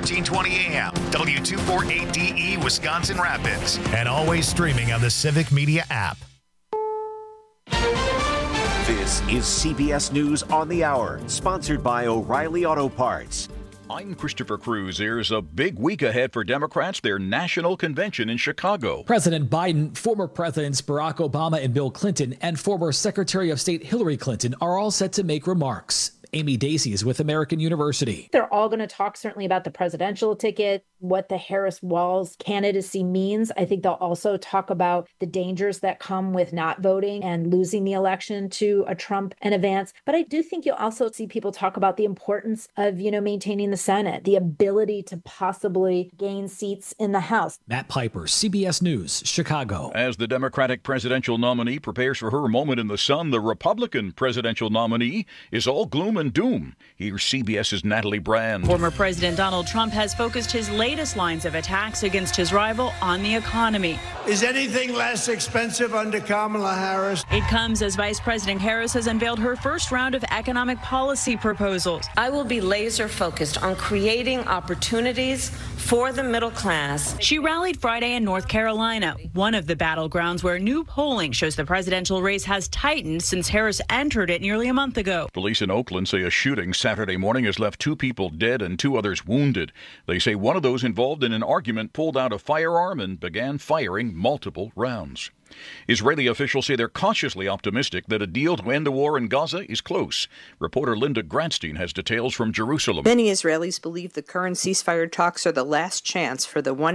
1420 AM, W248DE, Wisconsin Rapids, and always streaming on the Civic Media app. This is CBS News on the Hour, sponsored by O'Reilly Auto Parts. I'm Christopher Cruz. There's a big week ahead for Democrats, their national convention in Chicago. President Biden, former Presidents Barack Obama and Bill Clinton, and former Secretary of State Hillary Clinton are all set to make remarks. Amy Dacey is with American University. They're all going to talk certainly about the presidential ticket, what the Harris-Walz candidacy means. I think they'll also talk about the dangers that come with not voting and losing the election to a Trump and a Vance. But I do think you'll also see people talk about the importance of, maintaining the Senate, the ability to possibly gain seats in the House. Matt Piper, CBS News, Chicago. As the Democratic presidential nominee prepares for her moment in the sun, the Republican presidential nominee is all gloom and doom. Here's CBS's Natalie Brand. Former President Donald Trump has focused his latest lines of attacks against his rival on the economy. Is anything less expensive under Kamala Harris? It comes as Vice President Harris has unveiled her first round of economic policy proposals. I will be laser focused on creating opportunities for the middle class. She rallied Friday in North Carolina, one of the battlegrounds where new polling shows the presidential race has tightened since Harris entered it nearly a month ago. Police in Oakland say a shooting Saturday morning has left 2 people dead and 2 others wounded. They say one of those involved in an argument pulled out a firearm and began firing multiple rounds. Israeli officials say they're cautiously optimistic that a deal to end the war in Gaza is close. Reporter Linda Gradstein has details from Jerusalem. Many Israelis believe the current ceasefire talks are the last chance for the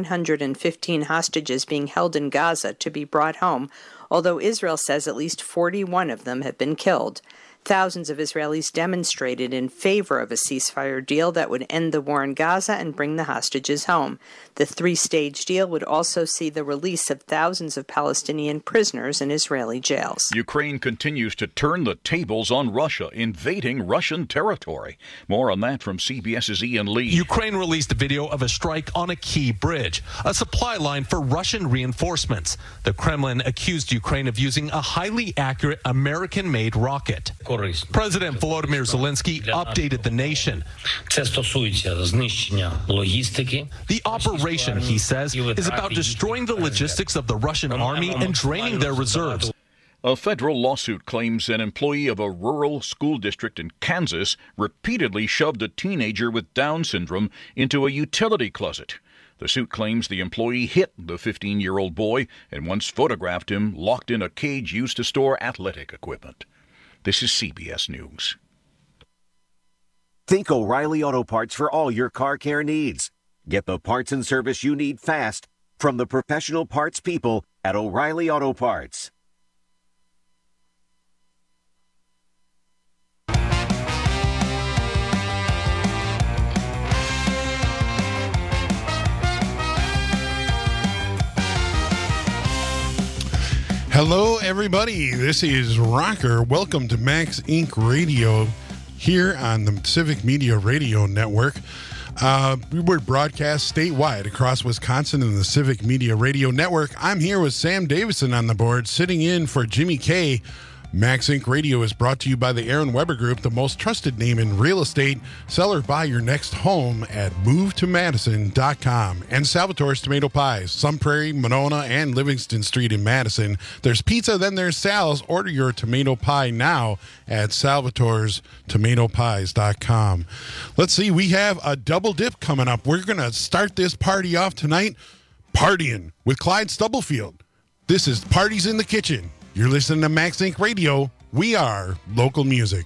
115 hostages being held in Gaza to be brought home, although Israel says at least 41 of them have been killed. Thousands of Israelis demonstrated in favor of a ceasefire deal that would end the war in Gaza and bring the hostages home. The 3-stage deal would also see the release of thousands of Palestinian prisoners in Israeli jails. Ukraine continues to turn the tables on Russia, invading Russian territory. More on that from CBS's Ian Lee. Ukraine released a video of a strike on a key bridge, a supply line for Russian reinforcements. The Kremlin accused Ukraine of using a highly accurate American-made rocket. President Volodymyr Zelensky updated the nation. The operation, he says, is about destroying the logistics of the Russian army and draining their reserves. A federal lawsuit claims an employee of a rural school district in Kansas repeatedly shoved a teenager with Down syndrome into a utility closet. The suit claims the employee hit the 15-year-old boy and once photographed him locked in a cage used to store athletic equipment. This is CBS News. Think O'Reilly Auto Parts for all your car care needs. Get the parts and service you need fast from the professional parts people at O'Reilly Auto Parts. Hello, everybody. This is Rocker. Welcome to Max Inc. Radio here on the Civic Media Radio Network. We're broadcast statewide across Wisconsin in the Civic Media Radio Network. I'm here with Sam Davison on the board, sitting in for Jimmy K. Max Inc. Radio is brought to you by the Aaron Weber Group, the most trusted name in real estate. Sell or buy your next home at movetomadison.com. And Salvatore's Tomato Pies, Sun Prairie, Monona, and Livingston Street in Madison. There's pizza, then there's Sal's. Order your tomato pie now at salvatorestomatopies.com. Let's see, we have a double dip coming up. We're going to start this party off tonight partying with Clyde Stubblefield. This is Parties in the Kitchen. You're listening to Max Inc. Radio. We are local music.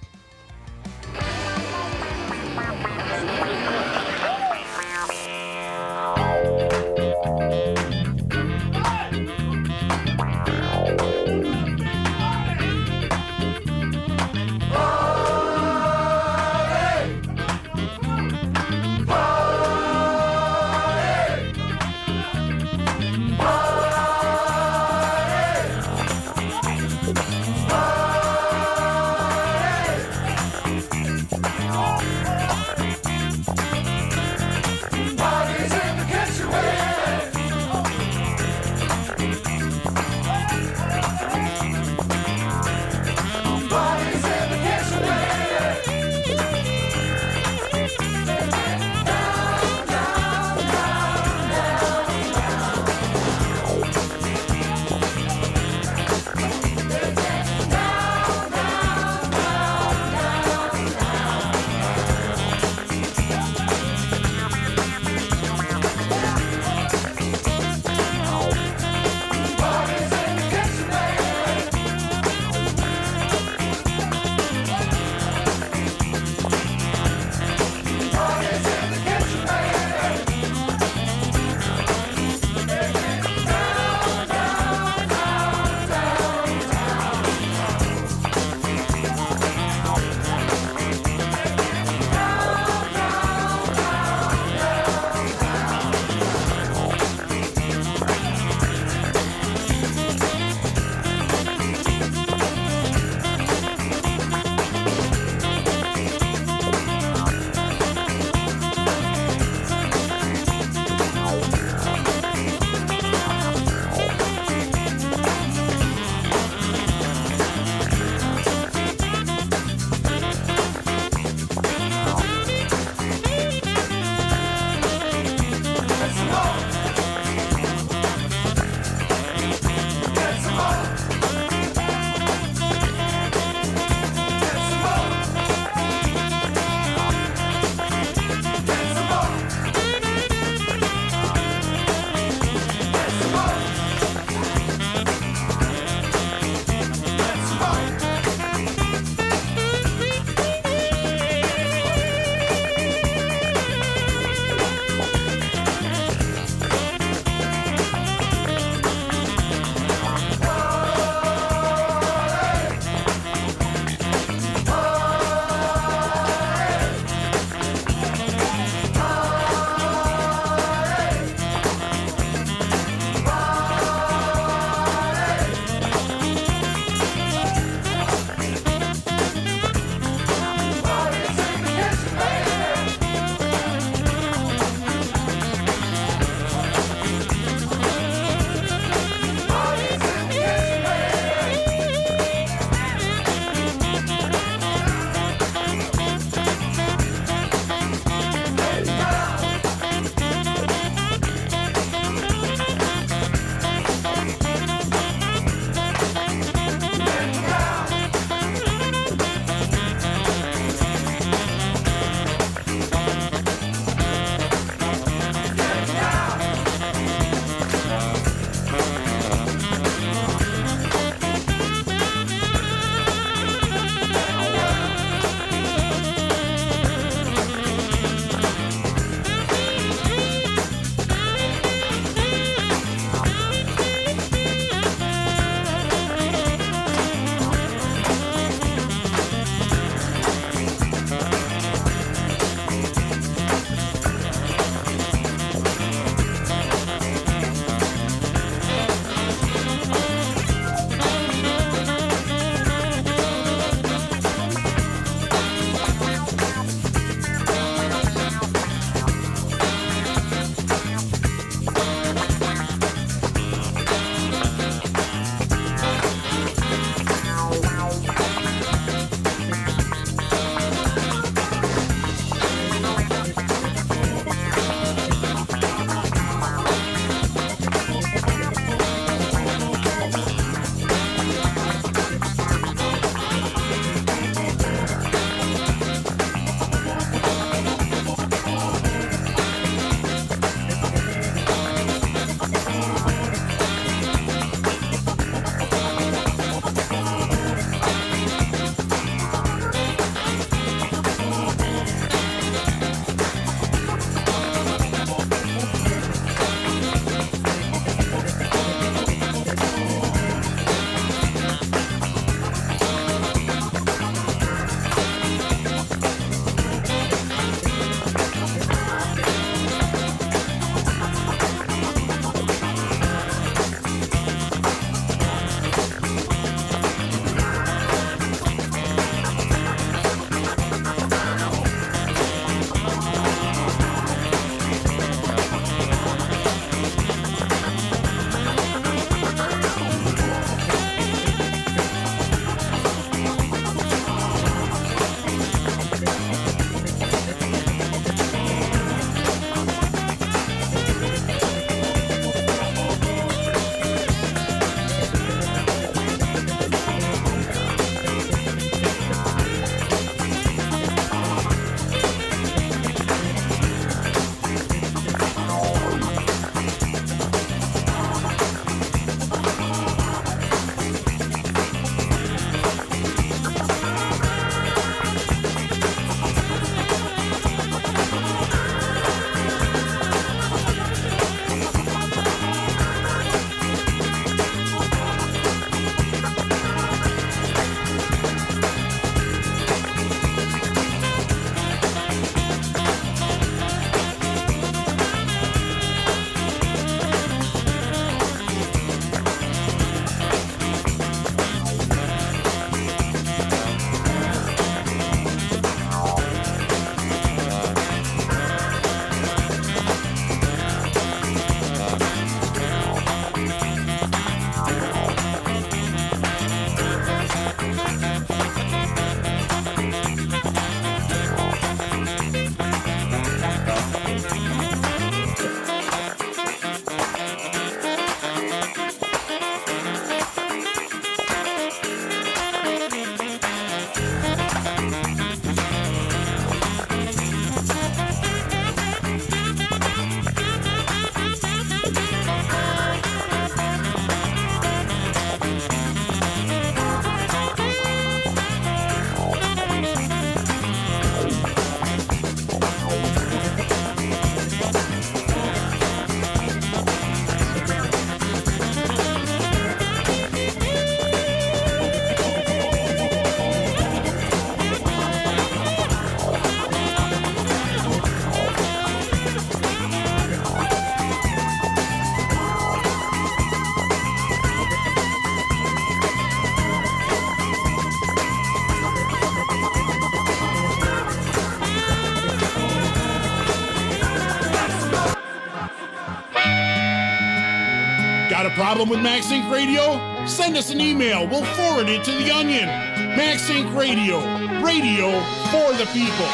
Got a problem with Max Inc. Radio? Send us an email. We'll forward it to The Onion. Max Inc. Radio. Radio for the people.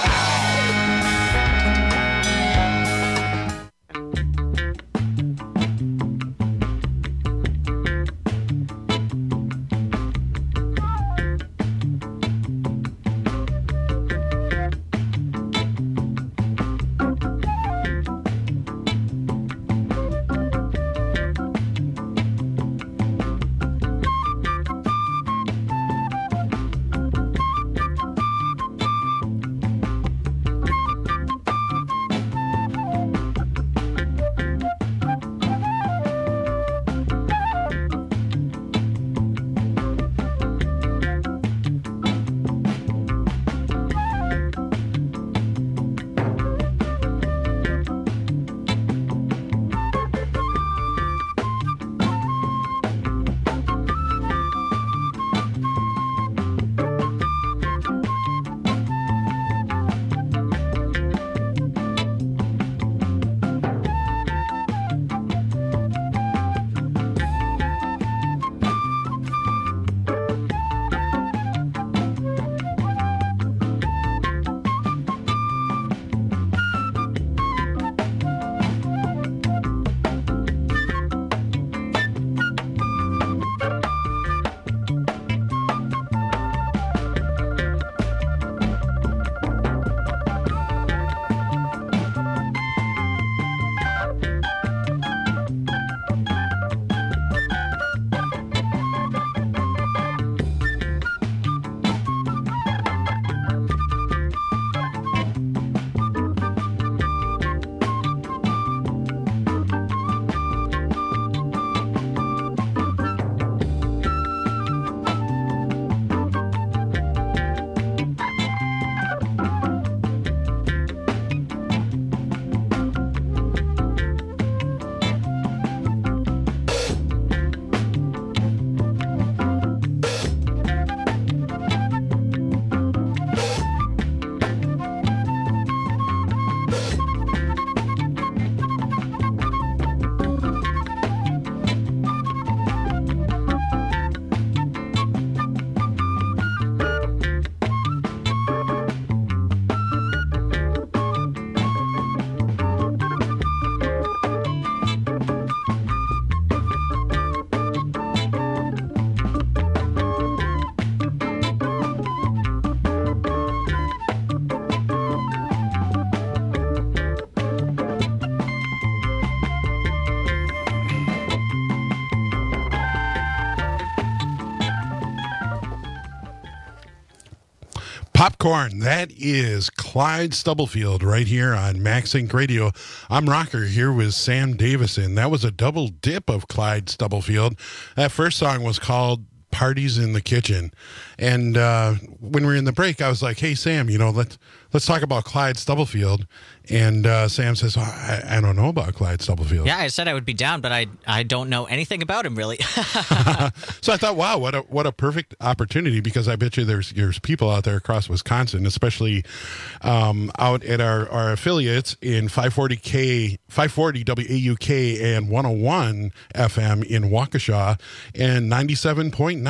Popcorn. That is Clyde Stubblefield right here on Max Inc. Radio. I'm Rocker here with Sam Davison. That was a double dip of Clyde Stubblefield. That first song was called Parties in the Kitchen. And when we were in the break, I was like, hey, Sam, let's talk about Clyde Stubblefield. And Sam says, I don't know about Clyde Stubblefield. Yeah, I said I would be down, but I don't know anything about him, really. So I thought, wow, what a perfect opportunity, because I bet you there's people out there across Wisconsin, especially out at our affiliates in 540 WAUK and 101 FM in Waukesha and 97.9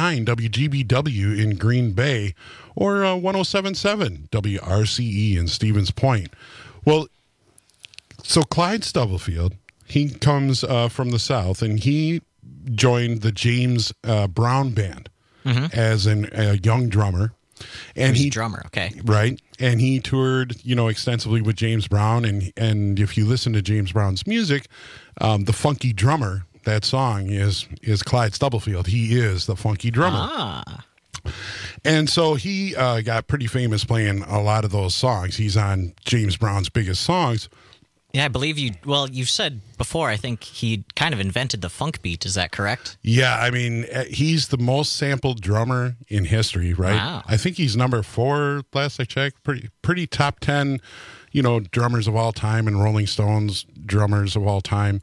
WGBW in Green Bay, or 107.7 WRCE in Stevens Point. Well, so Clyde Stubblefield, he comes from the South, and he joined the James Brown Band as a young drummer. And he's a drummer, okay. Right. And he toured, extensively with James Brown. And if you listen to James Brown's music, the Funky Drummer, that song is Clyde Stubblefield. He is the Funky Drummer. Ah. And so he got pretty famous playing a lot of those songs. He's on James Brown's biggest songs. Yeah, I believe you've said before, I think he kind of invented the funk beat. Is that correct? Yeah, I mean, he's the most sampled drummer in history, right? Wow. I think he's number 4, last I checked. Pretty top 10, drummers of all time, and Rolling Stones drummers of all time.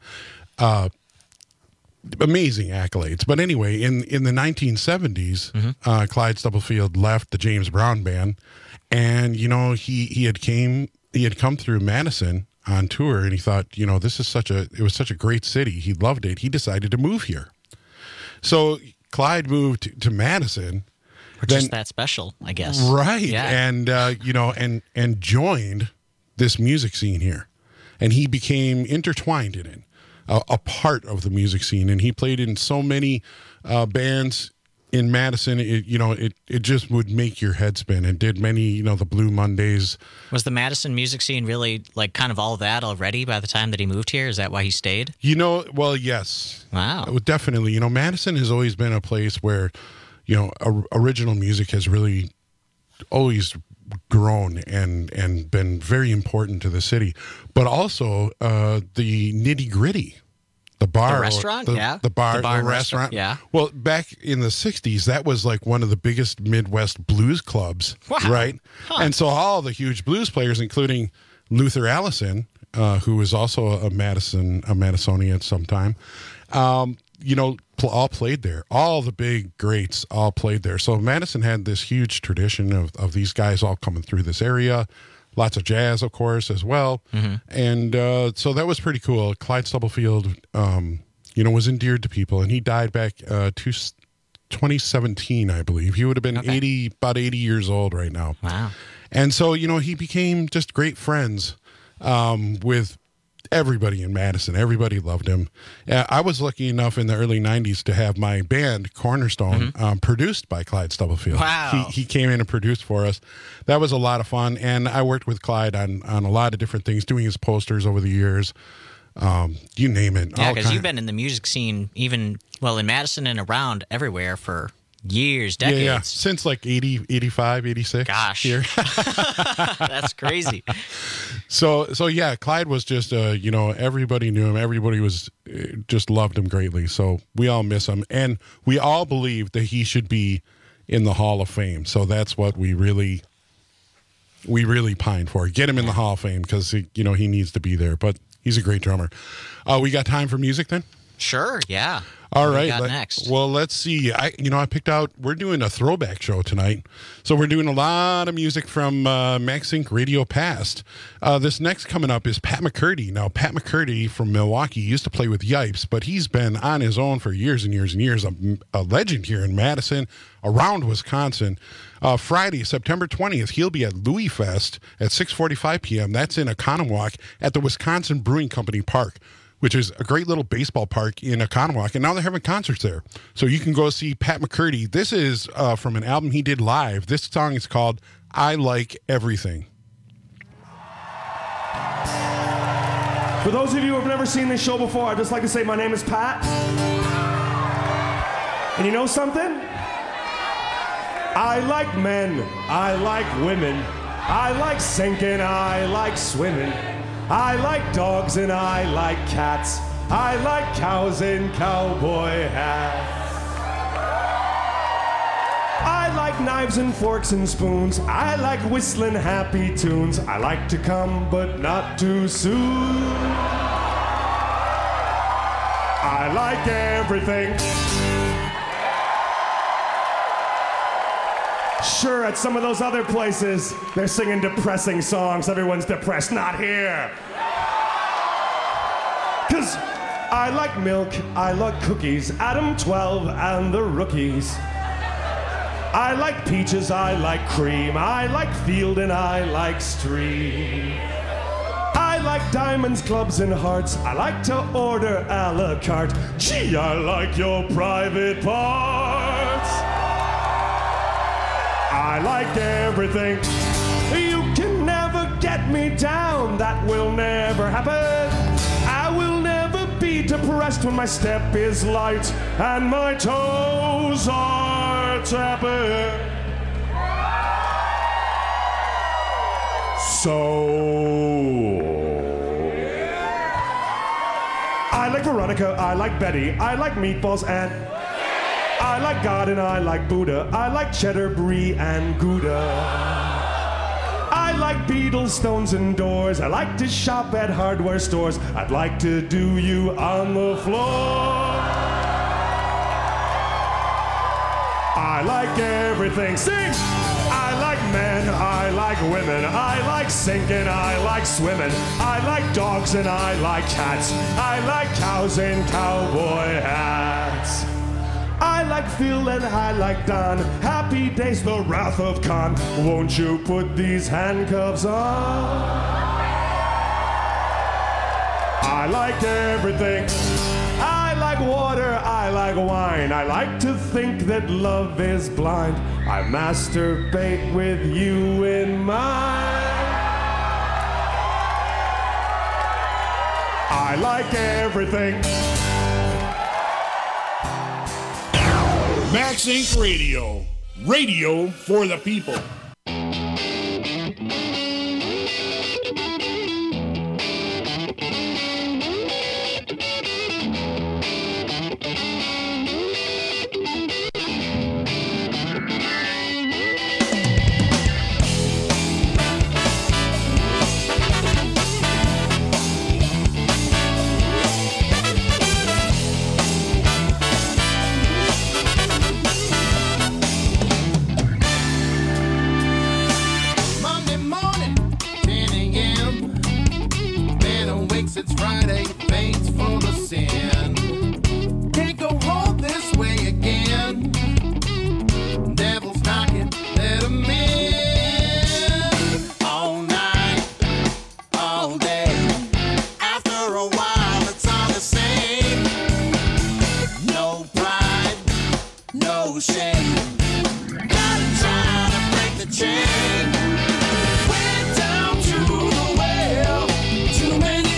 Amazing accolades. But anyway, in the 1970s, Clyde Stubblefield left the James Brown Band, and he had come through Madison on tour, and he thought, this is it was such a great city. He loved it. He decided to move here. So Clyde moved to Madison. Which is that special, I guess. Right. Yeah. And, and joined this music scene here. And he became intertwined in it, a part of the music scene. And he played in so many bands in Madison. It just would make your head spin. And did many, the Blue Mondays. Was the Madison music scene really like kind of all that already by the time that he moved here? Is that why he stayed? Well, yes. Wow. Definitely. Madison has always been a place where, original music has really always grown and been very important to the city. But also the nitty-gritty. The bar, the restaurant, the bar, the restaurant. Yeah. Well, back in the 60s, that was like one of the biggest Midwest blues clubs, right? Huh. And so all the huge blues players, including Luther Allison, who was also a Madisonian at some time, all played there. All the big greats all played there. So Madison had this huge tradition of these guys all coming through this area. Lots of jazz, of course, as well. Mm-hmm. And so that was pretty cool. Clyde Stubblefield, was endeared to people, and he died back 2017, I believe. He would have been about 80 years old right now. Wow. And so, he became just great friends with everybody in Madison. Everybody loved him. I was lucky enough in the early 90s to have my band, Cornerstone, produced by Clyde Stubblefield. Wow. He came in and produced for us. That was a lot of fun. And I worked with Clyde on a lot of different things, doing his posters over the years. You name it. Yeah, because you've been in the music scene in Madison and around everywhere for years, decades. Yeah. Since like 80, 85, 86. Gosh. Here. That's crazy. So yeah, Clyde was just, everybody knew him. Everybody just loved him greatly. So we all miss him. And we all believe that he should be in the Hall of Fame. So that's what we really pine for. Get him in the Hall of Fame because, he needs to be there. But he's a great drummer. We got time for music then? Sure, yeah. All right. Next? Well, let's see. I picked out, we're doing a throwback show tonight. So we're doing a lot of music from Max Inc. Radio Past. This next coming up is Pat McCurdy. Now, Pat McCurdy from Milwaukee used to play with Yipes, but he's been on his own for years and years and years. A legend here in Madison, around Wisconsin. Friday, September 20th, he'll be at Louis Fest at 6:45 p.m. That's in Oconomowoc at the Wisconsin Brewing Company Park, which is a great little baseball park in Oconomowoc, and now they're having concerts there. So you can go see Pat McCurdy. This is from an album he did live. This song is called I Like Everything. For those of you who have never seen this show before, I'd just like to say my name is Pat. And you know something? I like men, I like women, I like sinking, I like swimming. I like dogs and I like cats. I like cows in cowboy hats. I like knives and forks and spoons. I like whistling happy tunes. I like to come, but not too soon. I like everything. Sure, at some of those other places, they're singing depressing songs. Everyone's depressed, not here. 'Cause I like milk, I like cookies, Adam 12 and the rookies. I like peaches, I like cream, I like field and I like stream. I like diamonds, clubs, and hearts. I like to order a la carte. Gee, I like your private parts. I like everything. You can never get me down. That will never happen. I will never be depressed when my step is light and my toes are tapping. So I like Veronica, I like Betty, I like meatballs and I like God and I like Buddha. I like cheddar, brie, and Gouda. I like Beatles, Stones, and Doors. I like to shop at hardware stores. I'd like to do you on the floor. I like everything. Sing! I like men, I like women, I like sinking, I like swimming, I like dogs and I like cats, I like cows in cowboy hats. I like Phil and I like Don, happy days, the wrath of Khan. Won't you put these handcuffs on? I like everything. I like water, I like wine. I like to think that love is blind. I masturbate with you in mind. I like everything. Max Inc. Radio. Radio for the people. It's Friday, thanks for the sin. Can't go home this way again. Devil's knocking, let him in. All night, all day. After a while, it's all the same. No pride, no shame. Gotta try to break the chain. Went down to the well, too many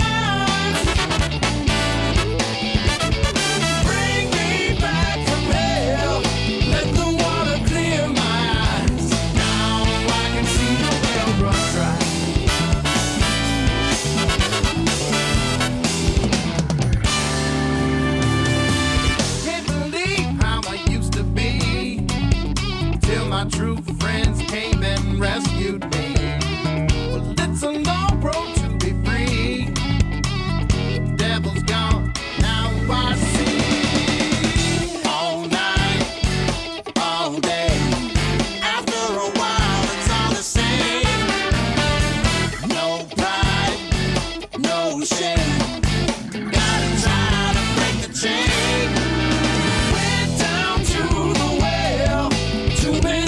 true friends came and rescued me. Well, it's a long road to be free. Devil's gone, now I see. All night, all day. After a while, it's all the same. No pride, no shame. Gotta try to break the chain. Went down to the well, too many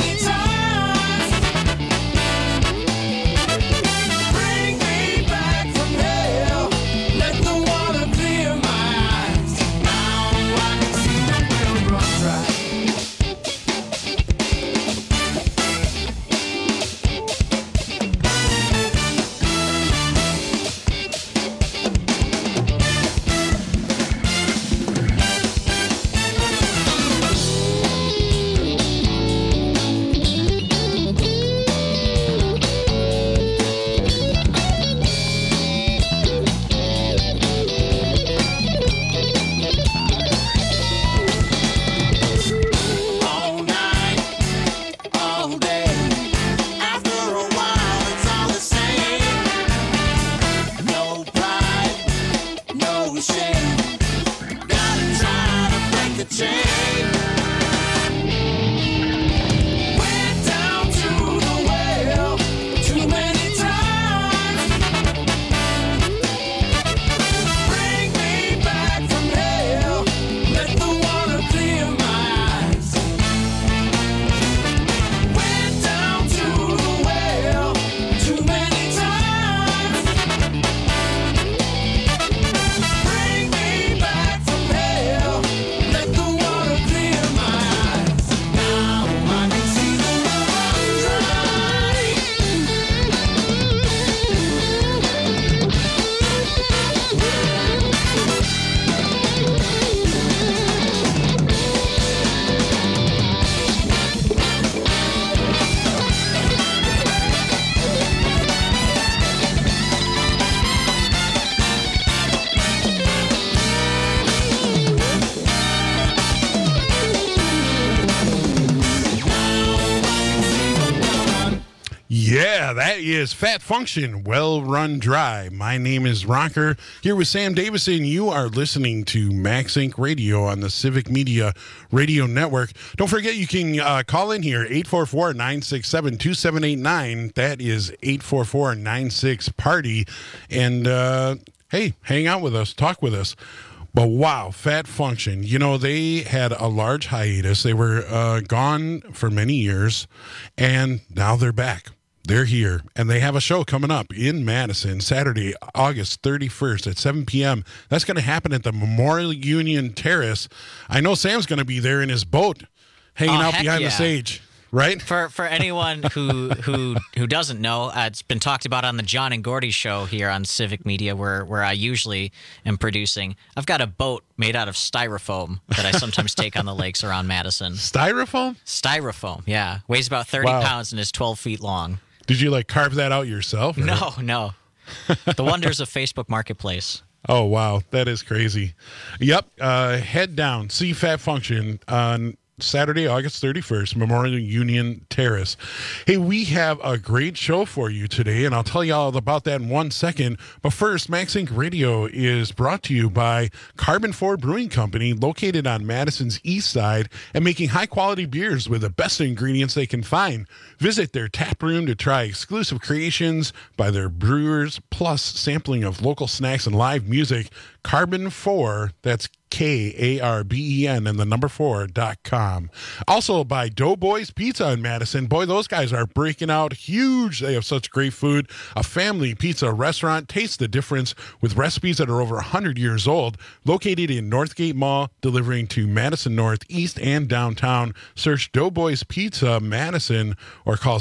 Yeah, that is Fat Function, Well Run Dry. My name is Rocker. Here with Sam Davison. You are listening to Max Inc. Radio on the Civic Media Radio Network. Don't forget, you can call in here, 844-967-2789. That is 844-96-PARTY. And, hey, hang out with us. Talk with us. But wow, Fat Function. You know, they had a large hiatus. They were gone for many years, and now they're back. They're here, and they have a show coming up in Madison, Saturday, August 31st at 7 p.m. That's going to happen at the Memorial Union Terrace. I know Sam's going to be there in his boat, hanging out behind the stage. Right? For anyone who doesn't know, it's been talked about on the John and Gordy show here on Civic Media, where I usually am producing. I've got a boat made out of styrofoam that I sometimes take on the lakes around Madison. Styrofoam? Styrofoam, yeah. Weighs about 30 pounds and is 12 feet long. Did you, carve that out yourself? Or? No. The wonders of Facebook Marketplace. Oh, wow. That is crazy. Yep. Head down. See Fat Function on Saturday, August 31st, Memorial Union Terrace. Hey, we have a great show for you today, and I'll tell you all about that in 1 second. But first, Max Inc. Radio is brought to you by Carbon 4 Brewing Company, located on Madison's east side and making high-quality beers with the best ingredients they can find. Visit their tap room to try exclusive creations by their brewers, plus sampling of local snacks and live music. Carbon 4, that's KARBEN and the number 4.com. Also by Doughboys Pizza in Madison. Boy, those guys are breaking out huge. They have such great food. A family pizza restaurant. Taste the difference with recipes that are over 100 years old. Located in Northgate Mall, delivering to Madison North, East, and downtown. Search Doughboys Pizza Madison or call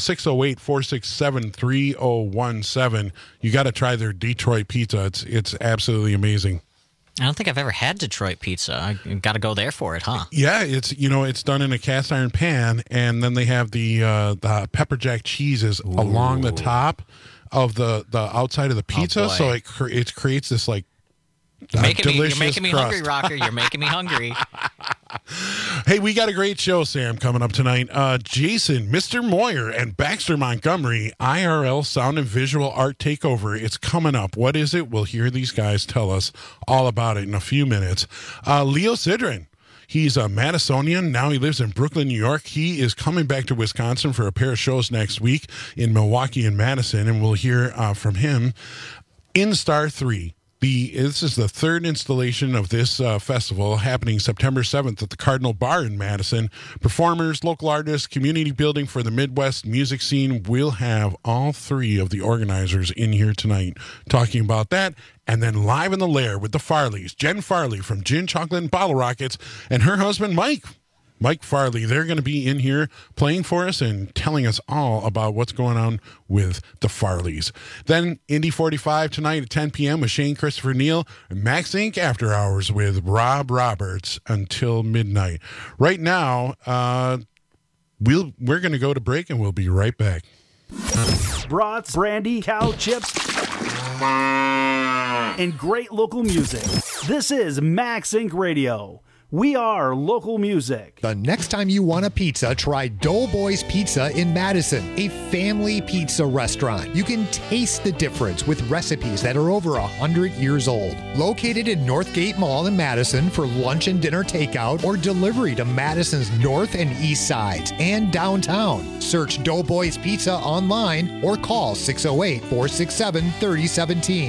608-467-3017. You got to try their Detroit pizza. It's absolutely amazing. I don't think I've ever had Detroit pizza. I got to go there for it, huh? Yeah, it's done in a cast iron pan, and then they have the pepper jack cheeses along the top of the outside of the pizza, so it creates this you're making me crust. hungry, Rocker. You're making me hungry. Hey, we got a great show, Sam, coming up tonight. Jason, Mr. Moyer, and Baxter Montgomery, IRL Sound and Visual Art Takeover. It's coming up. What is it? We'll hear these guys tell us all about it in a few minutes. Leo Sidran. He's a Madisonian. Now he lives in Brooklyn, New York. He is coming back to Wisconsin for a pair of shows next week in Milwaukee and Madison, and we'll hear from him. Instar 3. This is the third installation of this festival, happening September 7th at the Cardinal Bar in Madison. Performers, local artists, community building for the Midwest music scene. We'll have all three of the organizers in here tonight talking about that. And then live in the lair with the Farleys, Jen Farley from Gin, Chocolate, and Bottle Rockets, and her husband, Mike Farley. They're going to be in here playing for us and telling us all about what's going on with the Farleys. Then Indy 45 tonight at 10 p.m. with Shane Christopher Neal, and Max Inc. After Hours with Rob Roberts until midnight. Right now, we're going to go to break, and we'll be right back. Brats, brandy, cow chips, and great local music. This is Max Inc. Radio. We are local music. The next time you want a pizza, try Doughboys Pizza in Madison, a family pizza restaurant. You can taste the difference with recipes that are over 100 years old. Located in Northgate Mall in Madison for lunch and dinner takeout or delivery to Madison's north and east sides and downtown. Search Doughboys Pizza online or call 608-467-3017.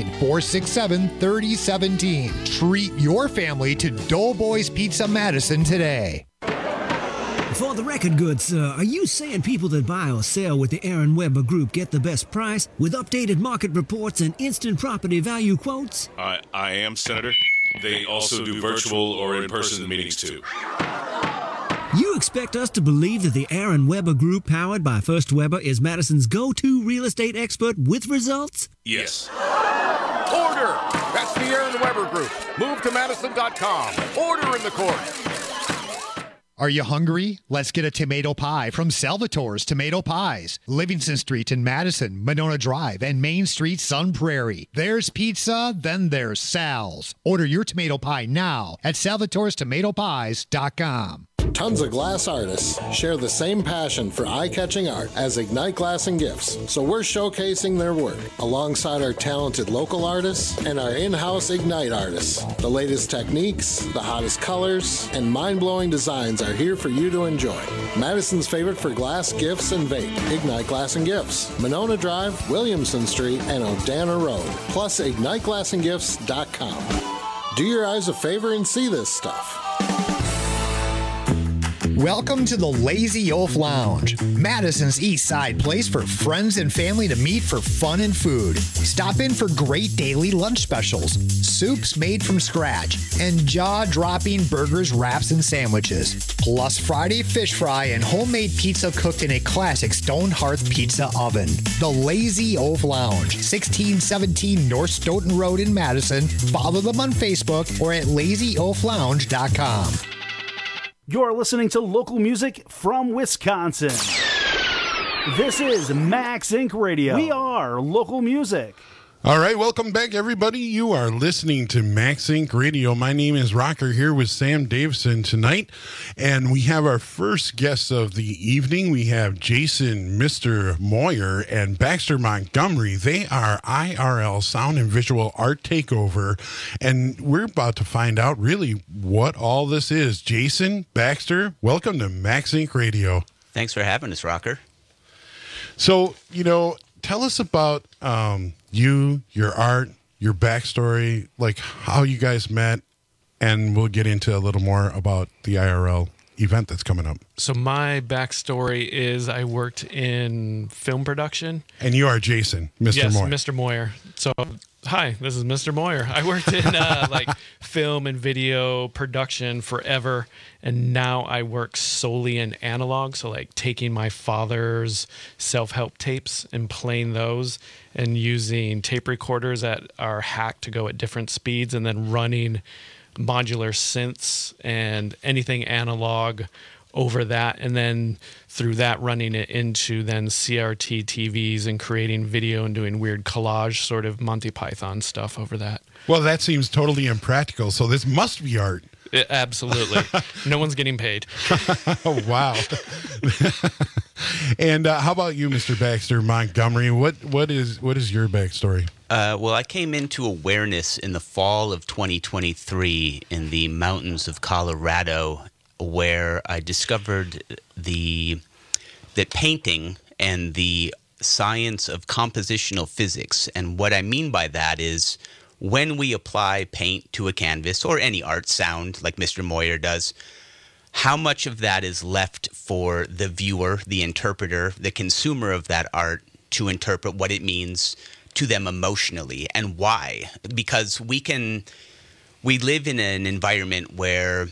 467-3017. Treat your family to Doughboys Pizza Madison today. For the record good, sir, are you saying people that buy or sell with the Aaron Weber Group get the best price with updated market reports and instant property value quotes? I am, Senator. They also do virtual or in-person meetings, too. You expect us to believe that the Aaron Weber Group, powered by First Weber, is Madison's go-to real estate expert with results? Yes. Order! That's the Aaron Weber Group. Move to Madison.com. Order in the court. Are you hungry? Let's get a tomato pie from Salvatore's Tomato Pies. Livingston Street in Madison, Monona Drive, and Main Street, Sun Prairie. There's pizza, then there's Sal's. Order your tomato pie now at salvatorestomatopies.com. Tons of glass artists share the same passion for eye-catching art as Ignite Glass and Gifts, so we're showcasing their work alongside our talented local artists and our in-house Ignite artists. The latest techniques, the hottest colors, and mind-blowing designs are here for you to enjoy. Madison's favorite for glass, gifts, and vape, Ignite Glass and Gifts, Monona Drive, Williamson Street, and Odana Road, plus IgniteGlassandGifts.com. Do your eyes a favor and see this stuff. Welcome to the Lazy Oaf Lounge, Madison's East Side place for friends and family to meet for fun and food. Stop in for great daily lunch specials, soups made from scratch, and jaw-dropping burgers, wraps, and sandwiches. Plus Friday fish fry and homemade pizza cooked in a classic stone hearth pizza oven. The Lazy Oaf Lounge, 1617 North Stoughton Road in Madison. Follow them on Facebook or at lazyoaflounge.com. You're listening to local music from Wisconsin. This is Max Inc. Radio. We are local music. All right, welcome back, everybody. You are listening to Max Inc. Radio. My name is Rocker here with Sam Davison tonight, and we have our first guests of the evening. We have Jason, Mr. Moyer, and Baxter Montgomery. They are IRL Sound and Visual Art Takeover, and we're about to find out really what all this is. Jason, Baxter, welcome to Max Inc. Radio. Thanks for having us, Rocker. So, tell us about you, your art, your backstory, like how you guys met, and we'll get into a little more about the IRL event that's coming up. So my backstory is I worked in film production. And you are Jason, Mr. Moyer. Yes, Mr. Moyer. So, hi, this is Mr. Moyer. I worked in film and video production forever, and now I work solely in analog. So taking my father's self-help tapes and playing those and using tape recorders that are hacked to go at different speeds, and then running modular synths and anything analog over that, and then through that running it into then CRT TVs and creating video and doing weird collage sort of Monty Python stuff over that. Well, that seems totally impractical, so this must be art. Absolutely. No one's getting paid. Oh, wow. And how about you, Mr. Baxter Montgomery? What is your backstory? Well, I came into awareness in the fall of 2023 in the mountains of Colorado, where I discovered that painting and the science of compositional physics. And what I mean by that is when we apply paint to a canvas or any art, sound, like Mr. Moyer does, how much of that is left for the viewer, the interpreter, the consumer of that art to interpret what it means to them emotionally, and why? Because we live in an environment where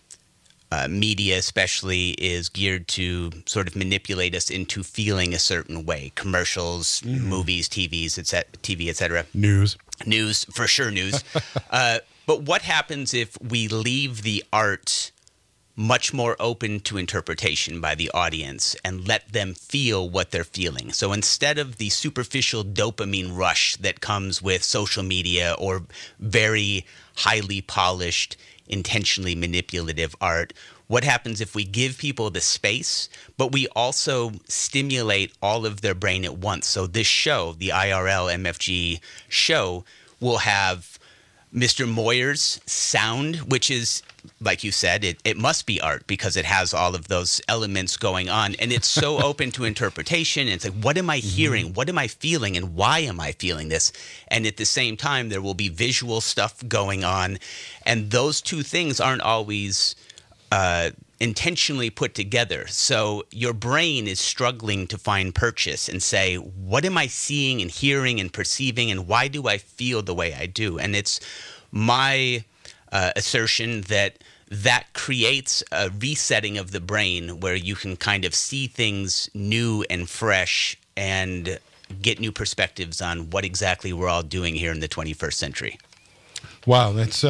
media especially is geared to sort of manipulate us into feeling a certain way. Commercials, movies, TV, etc. News, for sure, news. But what happens if we leave the art much more open to interpretation by the audience and let them feel what they're feeling? So instead of the superficial dopamine rush that comes with social media or very highly polished, intentionally manipulative art, what happens if we give people the space, but we also stimulate all of their brain at once? So this show, the IRL MFG show, will have Mr. Moyer's sound, which is, like you said, it must be art because it has all of those elements going on. And it's so open to interpretation. And it's like, what am I hearing? What am I feeling? And why am I feeling this? And at the same time, there will be visual stuff going on. And those two things aren't always intentionally put together. So your brain is struggling to find purchase and say, what am I seeing and hearing and perceiving, and why do I feel the way I do? And it's my assertion that creates a resetting of the brain where you can kind of see things new and fresh and get new perspectives on what exactly we're all doing here in the 21st century. Wow, that's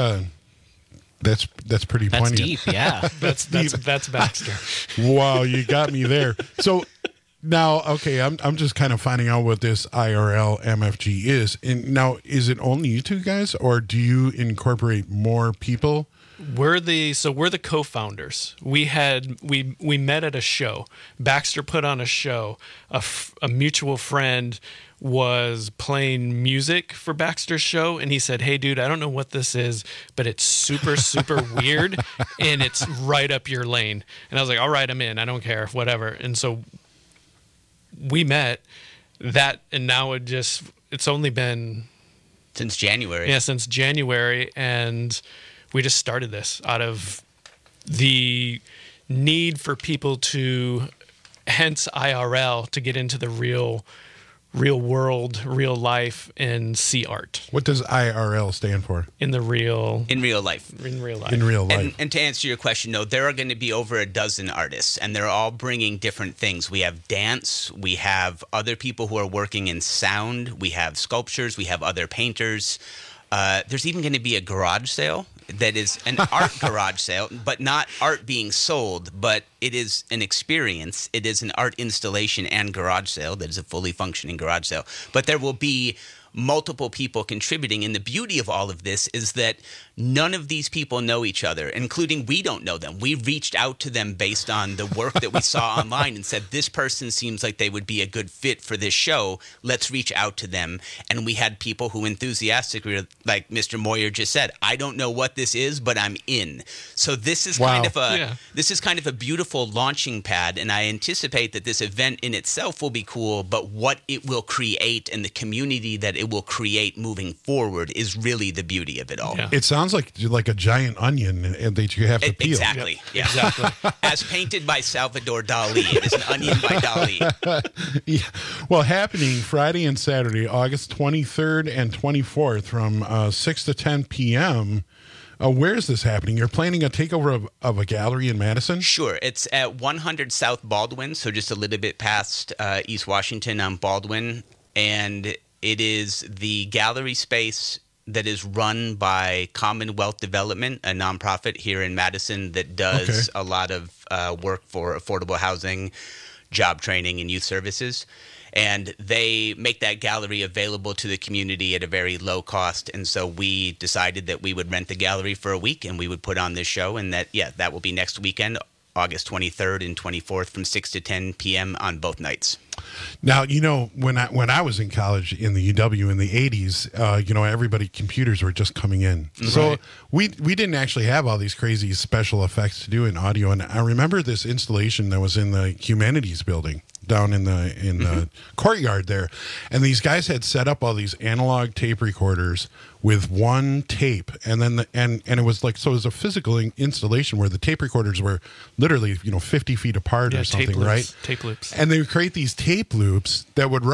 pretty poignant. That's deep, yeah. That's Baxter. Wow, you got me there. So Now, okay, I'm just kind of finding out what this IRL MFG is. And now, is it only you two guys, or do you incorporate more people? We're the co-founders. We met at a show. Baxter put on a show. A mutual friend was playing music for Baxter's show, and he said, "Hey, dude, I don't know what this is, but it's super, super weird, and it's right up your lane." And I was like, "All right, I'm in. I don't care, whatever." And so we met that, and now it's only been since January. Yeah, since January, and we just started this out of the need for people to, hence IRL, to get into the real world, real life, and see art. What does IRL stand for? In real life. In real life. In real life. And to answer your question, no, there are going to be over a dozen artists, and they're all bringing different things. We have dance. We have other people who are working in sound. We have sculptures. We have other painters. There's even going to be a garage sale that is an art garage sale, but not art being sold, but it is an experience. It is an art installation and garage sale that is a fully functioning garage sale. But there will be multiple people contributing. And the beauty of all of this is that none of these people know each other, including we don't know them. We reached out to them based on the work that we saw online and said, this person seems like they would be a good fit for this show. Let's reach out to them. And we had people who enthusiastically, like Mr. Moyer just said, I don't know what this is, but I'm in. So this is kind of a beautiful launching pad. And I anticipate that this event in itself will be cool, but what it will create and the community that it will create moving forward is really the beauty of it all. Yeah. It sounds like a giant onion that you have to peel. Exactly. Yeah. Exactly. As painted by Salvador Dali. It is an onion by Dali. Yeah. Well, happening Friday and Saturday, August 23rd and 24th from 6 to 10 p.m., where is this happening? You're planning a takeover of a gallery in Madison? Sure. It's at 100 South Baldwin, so just a little bit past East Washington on Baldwin. And it is the gallery space that is run by Commonwealth Development, a nonprofit here in Madison that does a lot of work for affordable housing, job training, and youth services. And they make that gallery available to the community at a very low cost. And so we decided that we would rent the gallery for a week and we would put on this show. And that will be next weekend, August 23rd and 24th from 6 to 10 p.m. on both nights. Now, when I was in college in the UW in the 80s, computers were just coming in. Right. So we didn't actually have all these crazy special effects to do in audio. And I remember this installation that was in the Humanities building down in the courtyard there. And these guys had set up all these analog tape recorders with one tape. And then and it was like, so it was a physical installation where the tape recorders were literally, 50 feet apart or something, right? Tape loops. And they would create these tape loops that would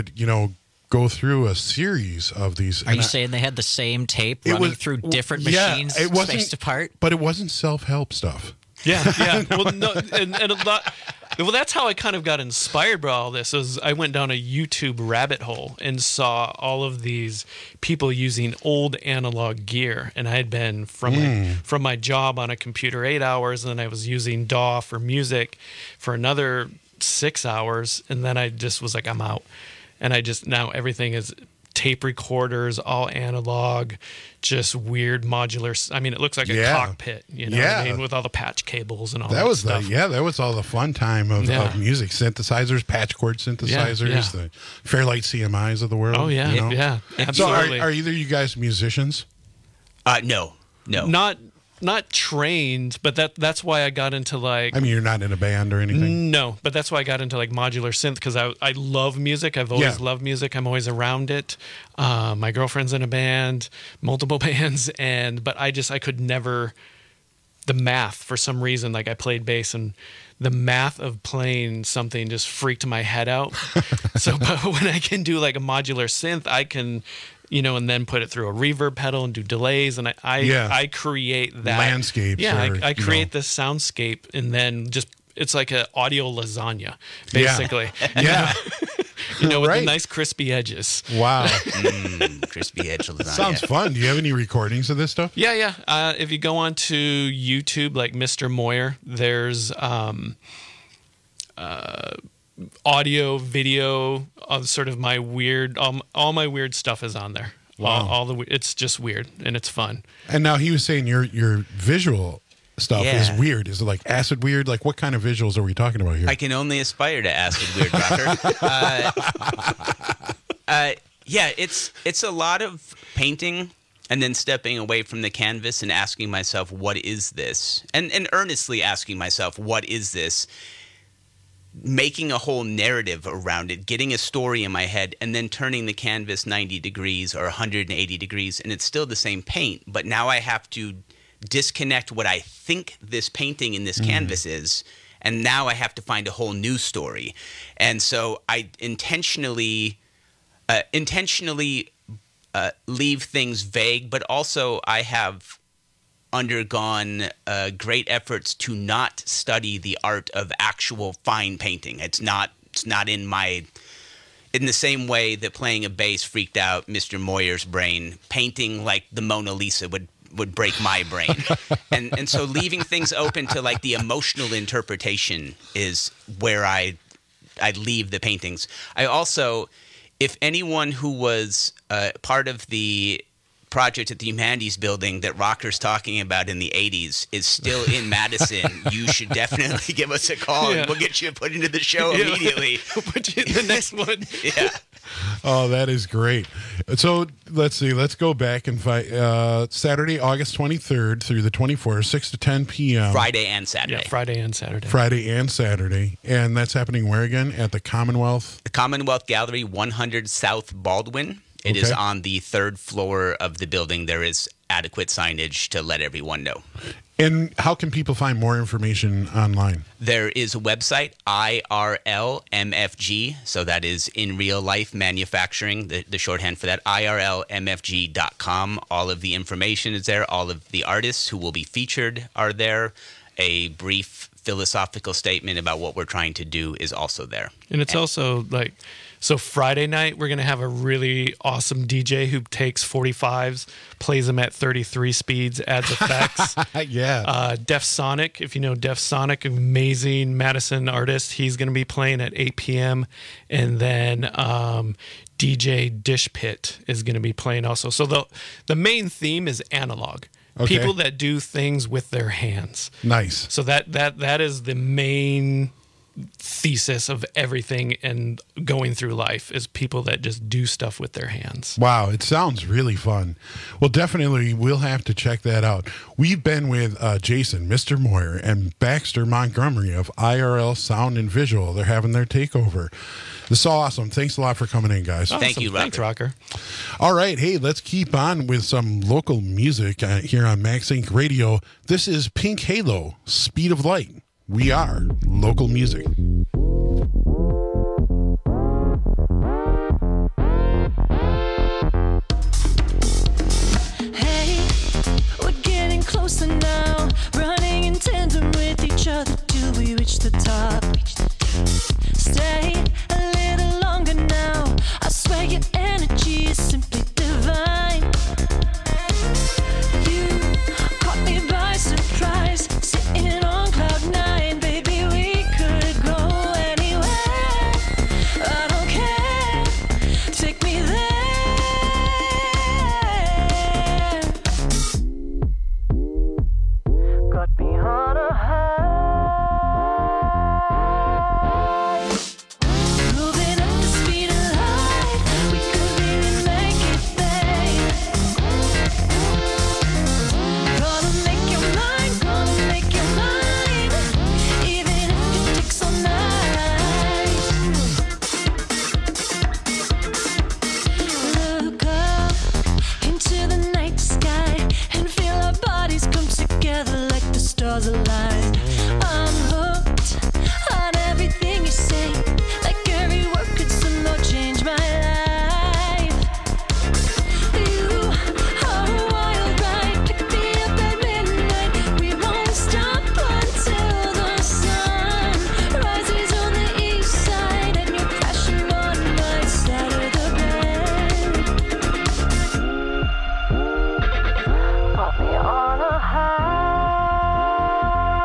go through a series of these. Are you saying they had the same tape running through different machines spaced apart? But it wasn't self-help stuff. Yeah. Well, no, and a lot. Well, that's how I kind of got inspired by all this. Was I went down a YouTube rabbit hole and saw all of these people using old analog gear, and I had been from my job on a computer 8 hours, and then I was using DAW for music for another 6 hours, and then I just was like, I'm out. And now everything is tape recorders, all analog, just weird modular. I mean, it looks like a cockpit, what I mean, with all the patch cables and all that stuff. That was all the fun time of music. Synthesizers, patch cord synthesizers, the Fairlight CMIs of the world. Oh, yeah. Yeah, absolutely. So are either of you guys musicians? No. Not trained, but that's why I got into you're not in a band or anything? No, but that's why I got into modular synth, because I love music. I've always loved music. I'm always around it. My girlfriend's in a band, multiple bands, but I could never, the math for some reason, I played bass and the math of playing something just freaked my head out. But when I can do a modular synth, I can, and then put it through a reverb pedal and do delays, and I create that landscape. Yeah, I create this soundscape, and then it's like an audio lasagna, basically. Yeah. With the nice crispy edges. Wow. Crispy edge lasagna. Sounds fun. Do you have any recordings of this stuff? Yeah. If you go on to YouTube, like Mr. Moyer, there's audio, video of sort of my weird, all my weird stuff is on there. Wow. It's just weird and it's fun. And now he was saying your visual stuff Yeah. is weird. Is it like acid weird? Like what kind of visuals are we talking about here? I can only aspire to acid weird, Rocker. Yeah, it's a lot of painting and then stepping away from the canvas and asking myself, what is this? And earnestly asking myself, what is this? Making a whole narrative around it, getting a story in my head, and then turning the canvas 90 degrees or 180 degrees, and it's still the same paint, but now I have to disconnect what I think this painting in this canvas is, and now I have to find a whole new story. And so I intentionally leave things vague, but also I have undergone great efforts to not study the art of actual fine painting. It's not in the same way that playing a bass freaked out Mr. Moyer's brain. Painting like the Mona Lisa would break my brain. and so leaving things open to like the emotional interpretation is where I leave the paintings. I also, if anyone who was part of the project at the Humanities Building that Rocker's talking about in the 80s is still in Madison, you should definitely give us a call and we'll get you put into the show immediately. We'll put you in the next one. Yeah. Oh, that is great. So let's see. Let's go back and fight Saturday, August 23rd through the 24th, 6 to 10 p.m. Friday and Saturday. Yeah, Friday and Saturday. Friday and Saturday. And that's happening where again? At the Commonwealth? The Commonwealth Gallery, 100 South Baldwin. It is on the third floor of the building. There is adequate signage to let everyone know. And how can people find more information online? There is a website, IRLMFG. So that is In Real Life Manufacturing, the shorthand for that, IRLMFG.com. All of the information is there. All of the artists who will be featured are there. A brief philosophical statement about what we're trying to do is also there. And it's also like, so Friday night, we're going to have a really awesome DJ who takes 45s, plays them at 33 speeds, adds effects. Yeah. Def Sonic, if you know Def Sonic, amazing Madison artist. He's going to be playing at 8 p.m. And then DJ Dish Pit is going to be playing also. So the main theme is analog. Okay. People that do things with their hands. Nice. So that is the main thesis of everything and going through life is people that just do stuff with their hands. Wow, it sounds really fun. Well, definitely we'll have to check that out. We've been with Jason, Mr. Moyer, and Baxter Montgomery of IRL Sound and Visual. They're having their takeover. This is awesome. Thanks a lot for coming in, guys. Awesome. Thank you, Rocker. Thanks, Rocker. All right, hey, let's keep on with some local music here on Max Inc. Radio. This is Pink Halo, Speed of Light. We are local music. Hey, we're getting closer now, running in tandem with each other till we reach the top. Stay a little longer now, I swear your energy is simply divine. You caught me by surprise, sitting on cloud nine, baby, we could go anywhere. I don't care, take me there. Got me on a high. Moving at the speed of light, we could really make it, babe. Gonna make your mind, even if it takes all night. Look up into the night sky and feel our bodies come together like the stars align. I'm hooked on everything you say, like every word could somehow change my life. You are a wild ride, pick me up at midnight. We won't stop until the sun rises on the east side, and you're crashing on my side of the bed. Put me on a high.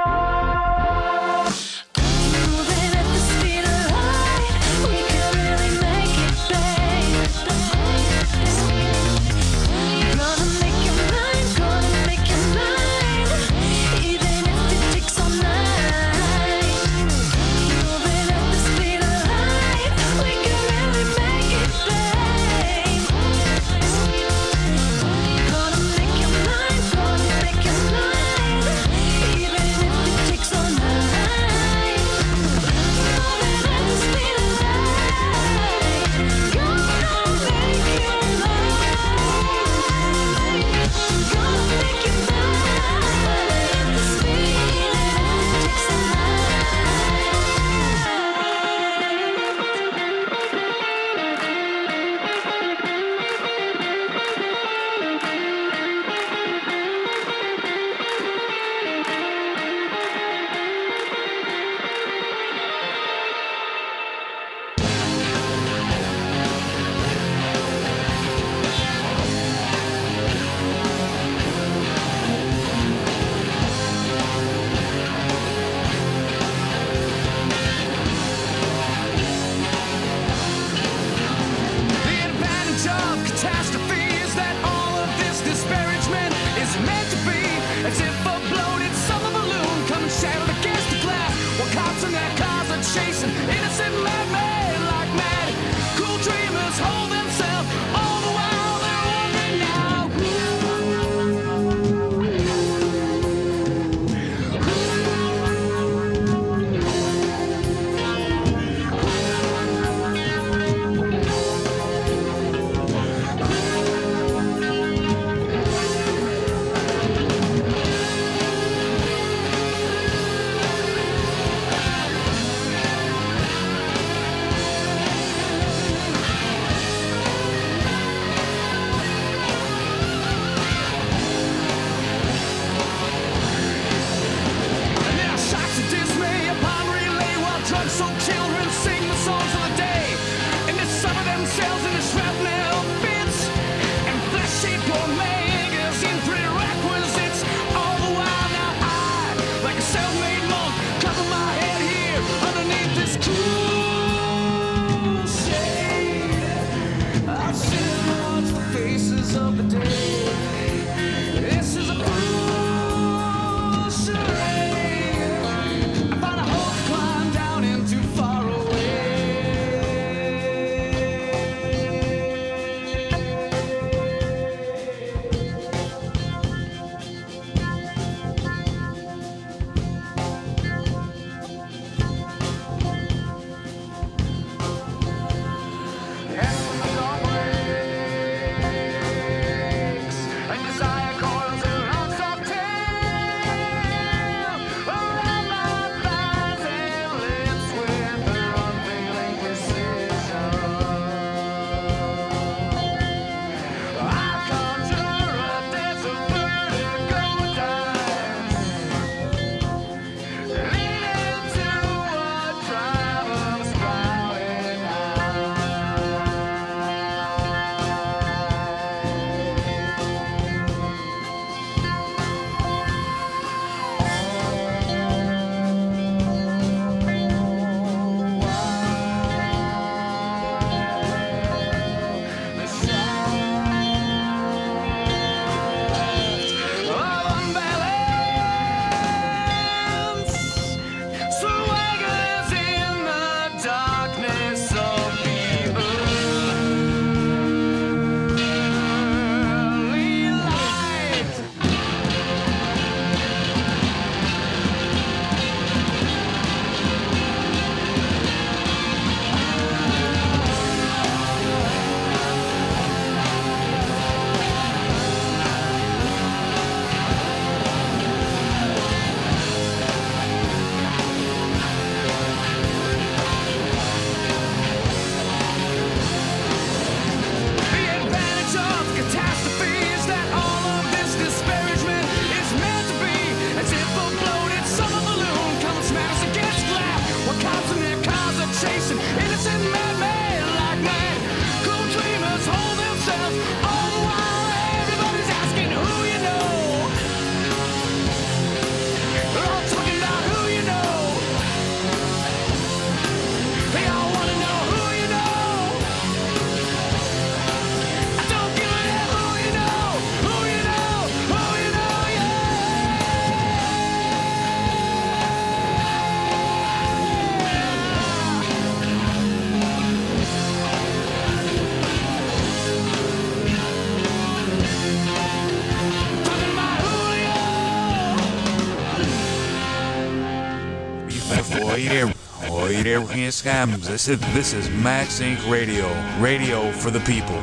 This is Max Inc. Radio for the people.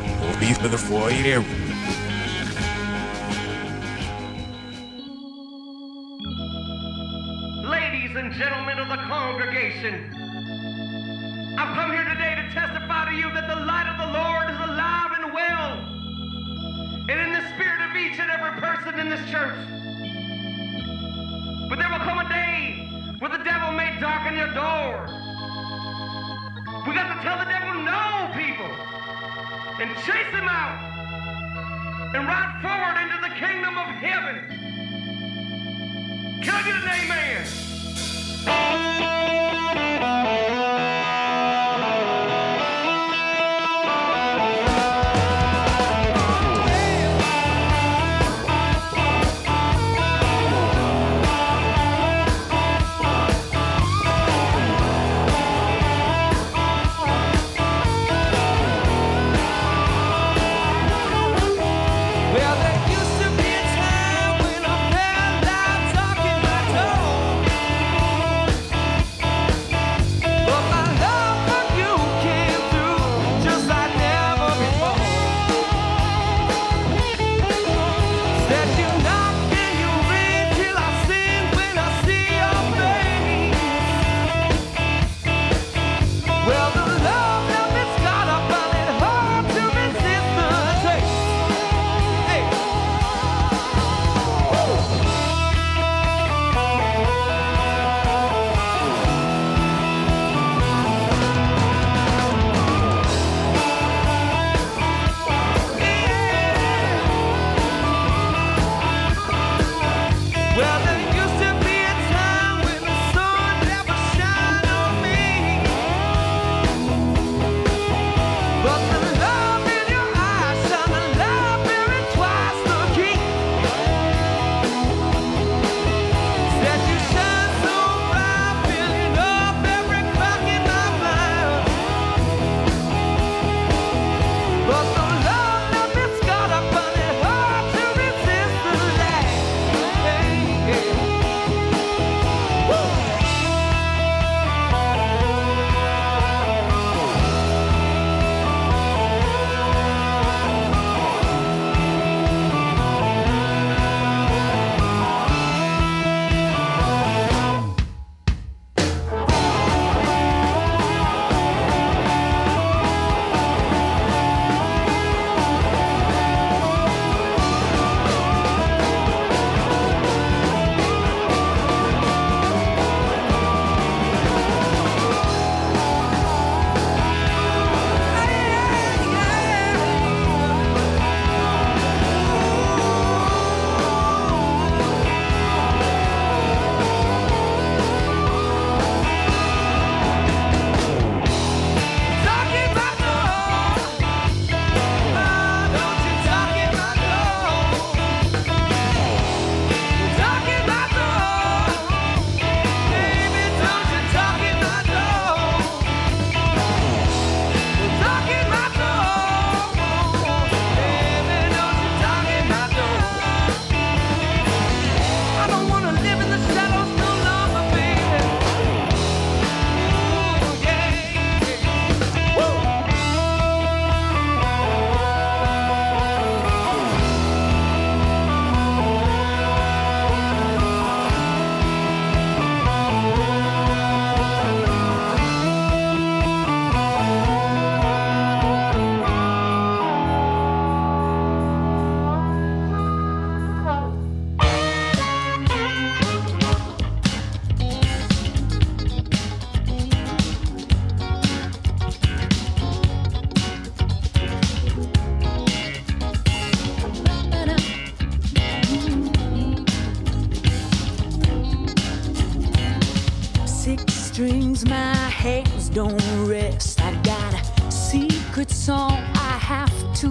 Ladies and gentlemen of the congregation, I've come here today to testify to you that the light of the Lord is alive and well, and in the spirit of each and every person in this church. But there will come a day where the devil may darken your door. We got to tell the devil no, people, and chase him out, and ride forward into the kingdom of heaven. Can I get an amen? strings, my hands don't rest. I got a secret song I have to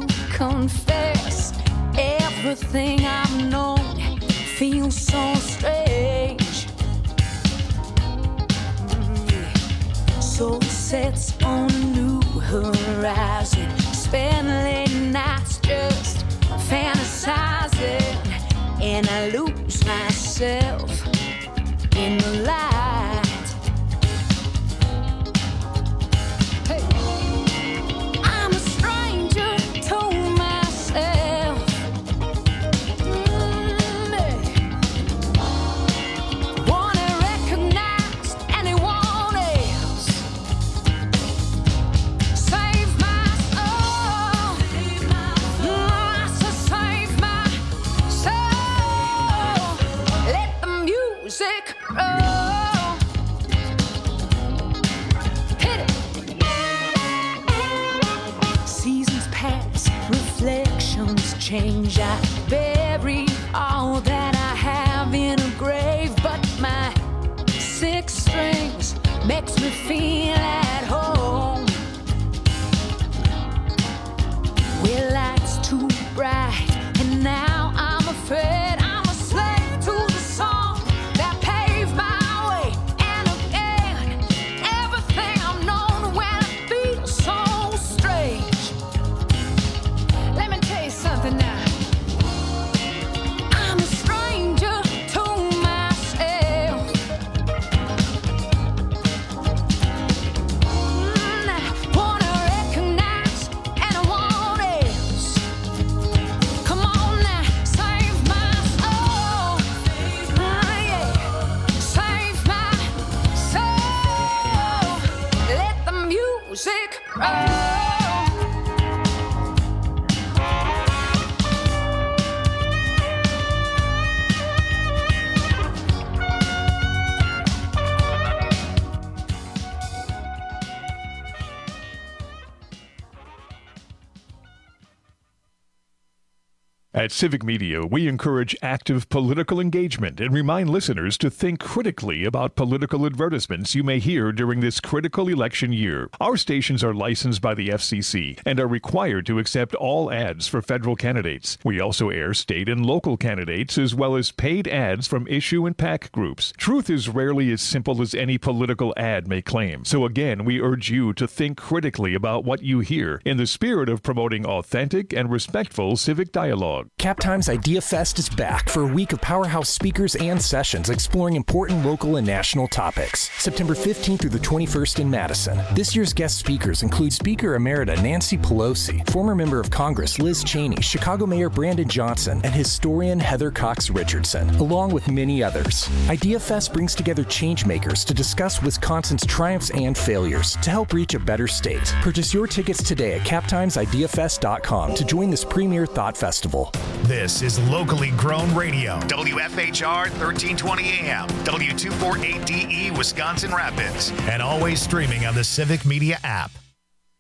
confess. Everything I've known feels so strange. Soul sets on a new horizon. Spend late nights just fantasizing, and I lose myself in the light. change. I bury all that I have in a grave, but my 6 strings makes me feel at home. Well, light's too bright, and now I'm afraid I'm a slave to the song that paved my way. And again, everything I've known when I feel so strange. Let me tell you something now. I'm a stranger to myself. I wanna recognize and I want else. Come on now, save my soul. Yeah. Save my soul. Let the music roll. At Civic Media, we encourage active political engagement and remind listeners to think critically about political advertisements you may hear during this critical election year. Our stations are licensed by the FCC and are required to accept all ads for federal candidates. We also air state and local candidates as well as paid ads from issue and PAC groups. Truth is rarely as simple as any political ad may claim. So again, we urge you to think critically about what you hear in the spirit of promoting authentic and respectful civic dialogue. CapTimes Idea Fest is back for a week of powerhouse speakers and sessions exploring important local and national topics. September 15th through the 21st in Madison. This year's guest speakers include Speaker Emerita Nancy Pelosi, former member of Congress Liz Cheney, Chicago Mayor Brandon Johnson, and historian Heather Cox Richardson, along with many others. Idea Fest brings together changemakers to discuss Wisconsin's triumphs and failures to help reach a better state. Purchase your tickets today at captimesideafest.com to join this premier thought festival. This is locally grown radio. WFHR 1320 AM, W248DE, Wisconsin Rapids, and always streaming on the Civic Media app.